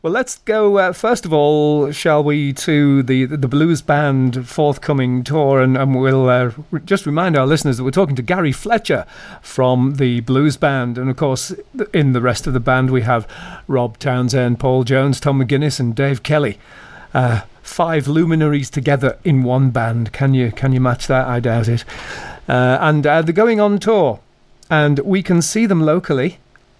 Well, let's go, first of all, shall we, to the Blues Band forthcoming tour, and we'll just remind our listeners that we're talking to Gary Fletcher from the Blues Band, and of course, in the rest of the band we have Rob Townsend, Paul Jones, Tom McGuinness and Dave Kelly. 5 luminaries together in one band. Can you match that? I doubt it. And they're going on tour, and we can see them locally.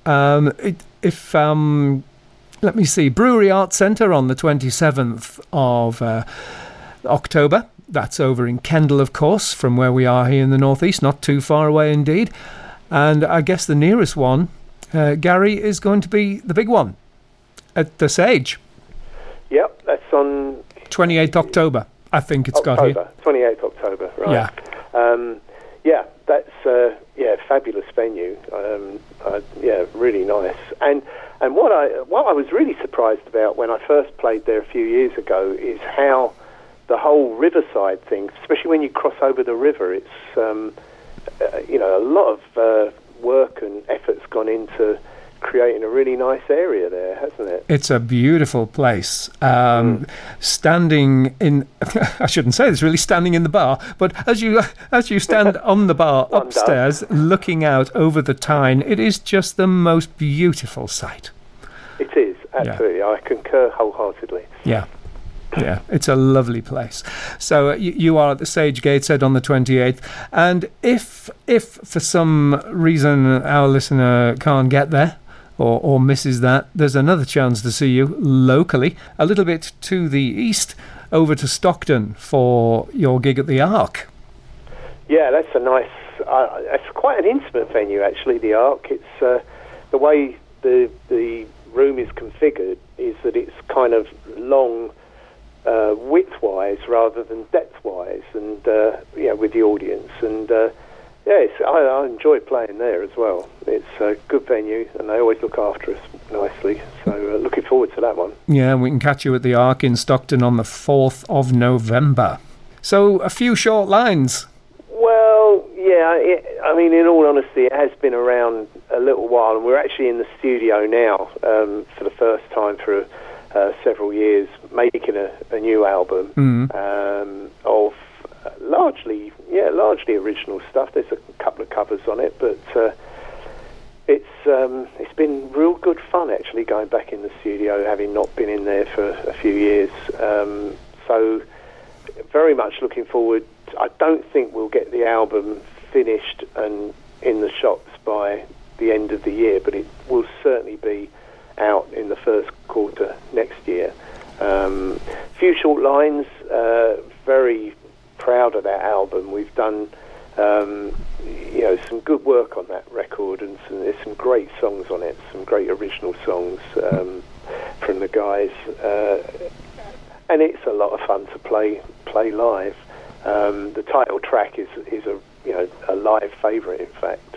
Let me see, Brewery Arts Centre on the 27th of October. That's over in Kendal, of course, from where we are here in the northeast, not too far away indeed. And I guess the nearest one, Gary, is going to be the big one at the Sage. Yep, that's on 28th October, I think it's got here. 28th October, right. Yeah. That's fabulous venue. Really nice. And what I was really surprised about when I first played there a few years ago is how the whole riverside thing, especially when you cross over the river, it's a lot of work and effort's gone into creating a really nice area there, hasn't it? It's a beautiful place. Standing in, I shouldn't say this, really standing in the bar, but as you stand on the bar upstairs, looking out over the Tyne, it is just the most beautiful sight. It is, absolutely. Yeah. I concur wholeheartedly. Yeah. Yeah, it's a lovely place. So you are at the Sage Gateshead on the 28th, and if for some reason our listener can't get there, or misses that, there's another chance to see you locally, a little bit to the east, over to Stockton for your gig at the Ark. Yeah, that's a nice... it's quite an intimate venue, actually, the Ark. It's the way the room is configured is that it's kind of long width-wise rather than depth-wise, and with the audience, and I enjoy playing there as well. It's a good venue, and they always look after us nicely. So looking forward to that one. Yeah, we can catch you at the Ark in Stockton on the 4th of November. So a few short lines. Well, yeah, in all honesty, it has been around a little while, and we're actually in the studio now for the first time for several years, making a new album of largely original stuff. There's a couple of covers on it, but it's been real good fun actually going back in the studio, having not been in there for a few years. So very much looking forward. I don't think we'll get the album finished and in the shops by the end of the year, but it will certainly be out in the first quarter next year. Few short lines. Very proud of that album. We've done some good work on that record, and there's some great songs on it, some great original songs from the guys, and it's a lot of fun to play live. The title track is a live favourite, in fact.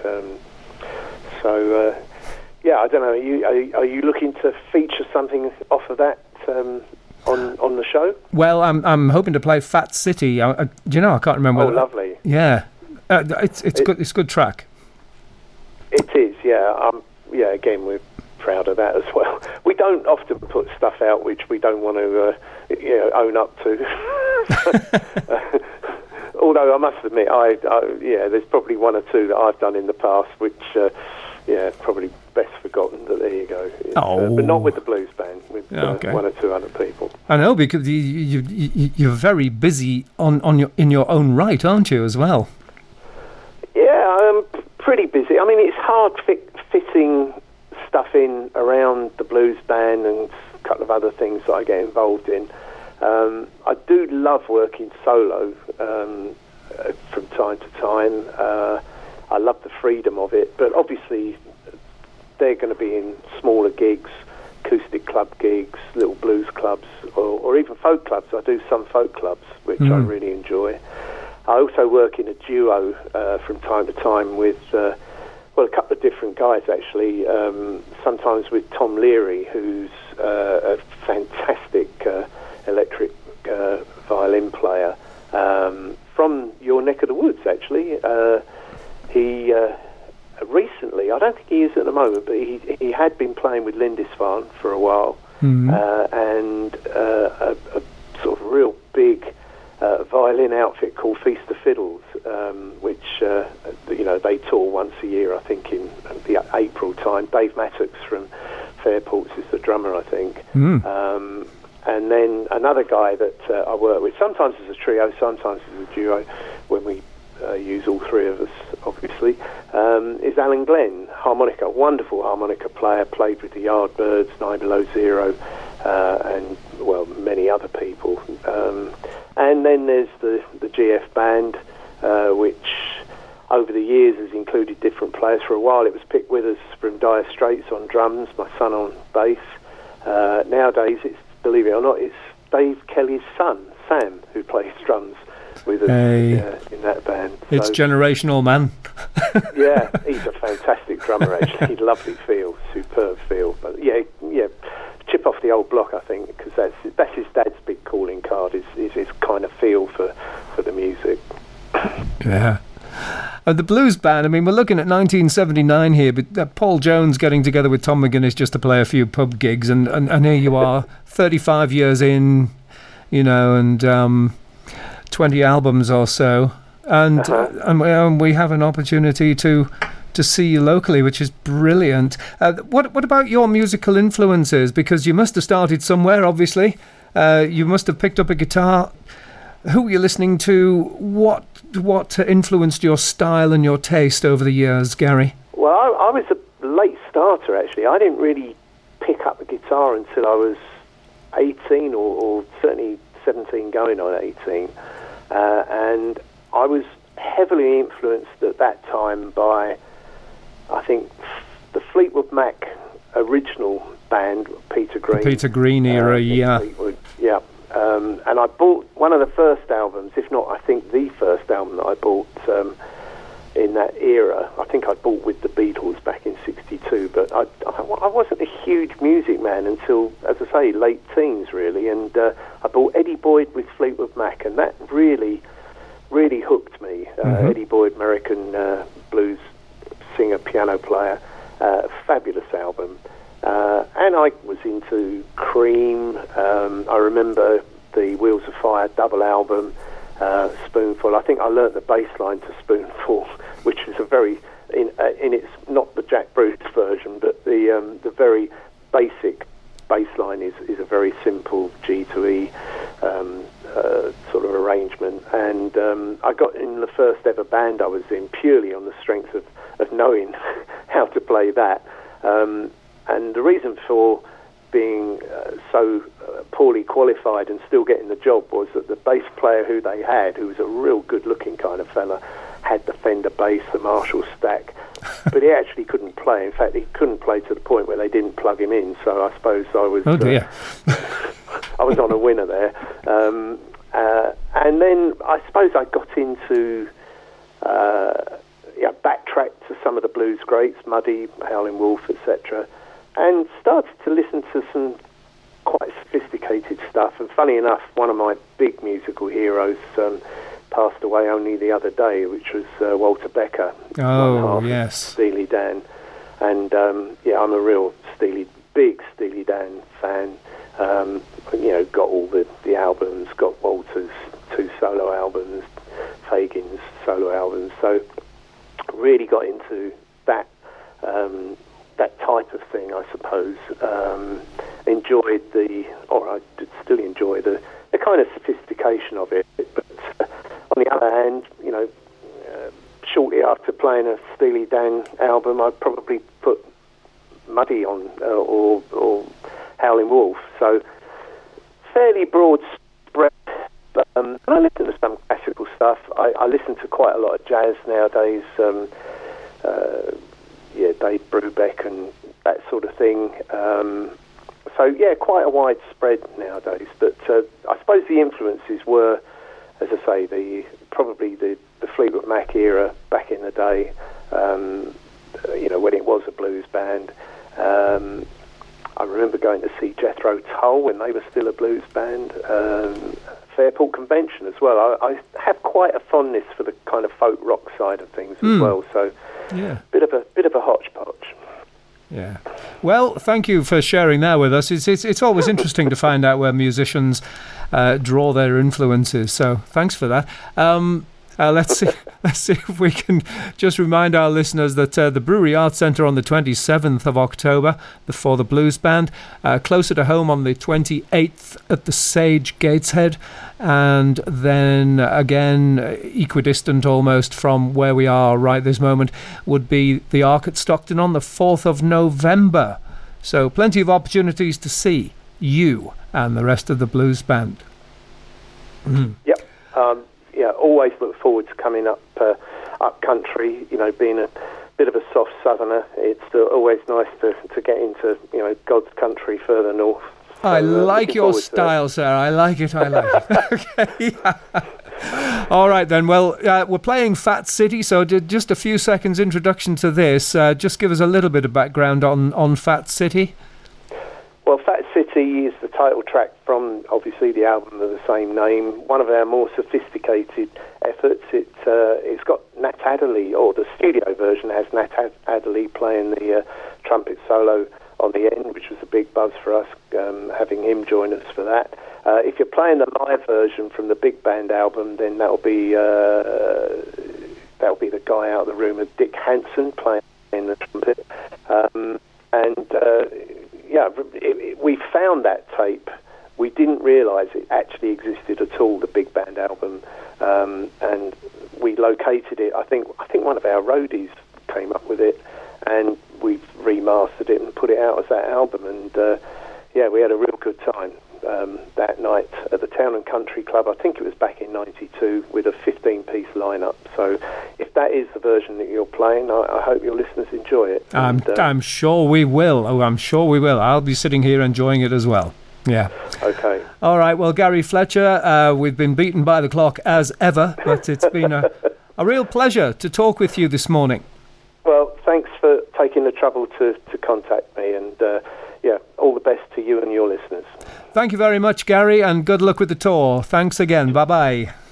I don't know. Are you looking to feature something off of that on the show? Well, I'm hoping to play Fat City. I can't remember. Oh, lovely. Yeah, it's good. It's a good track. It is. Yeah. Again, we're proud of that as well. We don't often put stuff out which we don't want to own up to. Although I must admit, there's probably one or two that I've done in the past which, probably best forgotten. But there you go. But not with the Blues Band, with one or two other people. I know, because you're very busy in your own right, aren't you, as well? Yeah, I'm pretty busy. I mean, it's hard fitting stuff in around the Blues Band and a couple of other things that I get involved in. I do love working solo from time to time. I love the freedom of it, but obviously they're going to be in smaller gigs, acoustic club gigs, little blues clubs, or even folk clubs. I do some folk clubs, which I really enjoy. I also work in a duo from time to time with a couple of different guys, actually. Sometimes with Tom Leary, who's a fantastic electric violin player from your neck of the woods, actually. He recently, I don't think he is at the moment, but he had been playing with Lindisfarne for a while, and a sort of real big violin outfit called Feast of Fiddles, which they tour once a year, I think, in the April time. Dave Mattox from Fairports is the drummer, I think. And then another guy that I work with, sometimes as a trio, sometimes as a duo, when we use all three of us, obviously, is Alan Glenn, harmonica, wonderful harmonica player, played with the Yardbirds, 9 Below Zero, and, well, many other people. And then there's the GF band, which over the years has included different players. For a while it was Pick Withers from Dire Straits on drums, my son on bass. Nowadays, it's, believe it or not, it's Dave Kelly's son, Sam, who plays drums with us in that band. It's generational, man. Yeah, he's a fantastic drummer, actually. Lovely feel, superb feel. But yeah, chip off the old block, I think, because that's his dad's big calling card, is his kind of feel for the music. Yeah. The blues band, I mean, we're looking at 1979 here, but Paul Jones getting together with Tom McGuinness just to play a few pub gigs, and here you are, 35 years in, and 20 albums or so, and we have an opportunity to see you locally, which is brilliant. What about your musical influences? Because you must have started somewhere, obviously. You must have picked up a guitar. Who were you listening to? What influenced your style and your taste over the years, Gary? Well, I was a late starter, actually. I didn't really pick up a guitar until I was 18, or certainly 17 going on 18. And I was heavily influenced at that time by, I think, the Fleetwood Mac original band, Peter Green. The Peter Green era, yeah. Fleetwood, yeah. And I bought one of the first albums, if not, I think the first album that I bought in that era. I think I bought with the Beatles back in '62, but I wasn't a huge music man until, as I say, late teens, really. And I bought Eddie Boyd with Fleetwood Mac, and that really, really hooked me. Eddie Boyd, American blues singer, piano player, fabulous album. And I was into Cream. I remember the Wheels of Fire double album, Spoonful. I think I learnt the bass line to Spoonful, which is a very, in its, not the Jack Bruce version, but the very basic bass line is a very simple G to E sort of arrangement. And I got in the first ever band I was in purely on the strength of knowing how to play that. And the reason for being so poorly qualified and still getting the job was that the bass player who they had, who was a real good-looking kind of fella, had the Fender bass, the Marshall stack, but he actually couldn't play. In fact, he couldn't play to the point where they didn't plug him in. So I suppose I was I was on a winner there. And then I suppose I got into backtracked to some of the blues greats, Muddy, Howlin' Wolf, etc., and started to listen to some quite sophisticated stuff. And funny enough, one of my big musical heroes passed away only the other day, which was Walter Becker. Oh, yes. Steely Dan. And I'm a real big Steely Dan fan. Got all the albums, got Walter's 2 solo albums, Fagen's solo albums. So really got into that type of thing, I suppose. Enjoyed I still enjoy the kind of sophistication of it. But on the other hand, shortly after playing a Steely Dan album, I'd probably put Muddy on or Howlin' Wolf. So fairly broad spread. But I listen to some classical stuff. I listen to quite a lot of jazz nowadays. Dave Brubeck and that sort of thing. Quite a wide spread nowadays. But I suppose the influences were, as I say, probably the Fleetwood Mac era back in the day. When it was a blues band. I remember going to see Jethro Tull when they were still a blues band. Fairport Convention as well. I have quite a fondness for the kind of folk rock side of things as well. So, bit of a hodgepodge. Yeah. Well, thank you for sharing that with us. It's always interesting to find out where musicians draw their influences. So thanks for that. Let's see if we can just remind our listeners that the Brewery Arts Centre on the 27th of October for the Blues Band, closer to home on the 28th at the Sage Gateshead, and then again equidistant almost from where we are right this moment would be the Ark at Stockton on the 4th of November. So plenty of opportunities to see you and the rest of the Blues Band. Yep. Yeah, always look forward to coming up country. You know, being a bit of a soft southerner, it's always nice to get into God's country further north. So, I like your style, sir. I like it. Okay. All right then. Well, we're playing Fat City, so just a few seconds introduction to this. Just give us a little bit of background on Fat City. Well, Fat City is the title track from, obviously, the album of the same name. One of our more sophisticated efforts. It's got Nat Adderley, or the studio version has Nat Adderley playing the trumpet solo on the end, which was a big buzz for us, having him join us for that. If you're playing the live version from the big band album, then that'll be the guy out of the room, Dick Hansen, playing the trumpet. We found that tape. We didn't realise it actually existed at all, the big band album, and we located it. I think one of our roadies came up with it, and we've remastered it and put it out as that album. And we had a real good time that night at the Town and Country Club. I think it was back in '92 with a 15-piece lineup. So if that is the version that you're playing, I hope your listeners enjoy it. I'm sure we will. Oh, I'm sure we will. I'll be sitting here enjoying it as well. Yeah. Okay. All right. Well, Gary Fletcher, we've been beaten by the clock as ever, but it's been a real pleasure to talk with you this morning. Well, thanks for taking the trouble to contact me, and all the best to you and your listeners. Thank you very much, Gary, and good luck with the tour. Thanks again. Bye-bye.